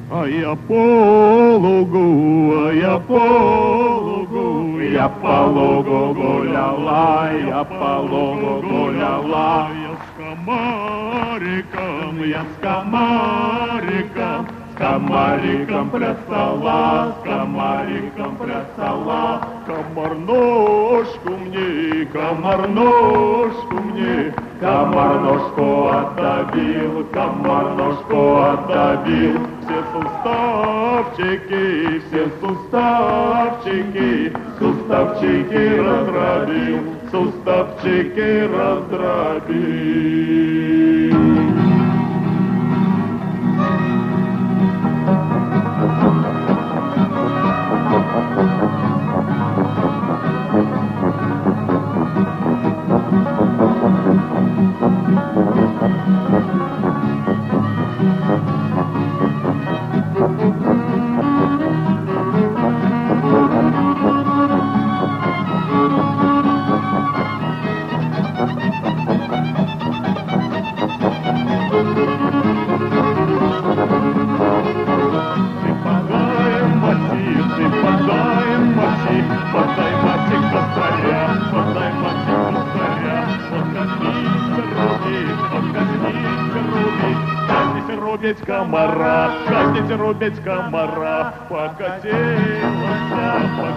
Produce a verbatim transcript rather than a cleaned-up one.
А я по лугу, а я по лугу, я по лугу гуляла, я по лугу гуляла. Я с комариком, я с комариком, с комариком плясала, с комариком плясала. Комар ножку мне, комар ножку мне, комар ножку отдавил, комар ножку отдавил. Все суставчики, все суставчики, суставчики раздробил, суставчики раздробил. Рубить комара, хотите рубить комара, покатилась по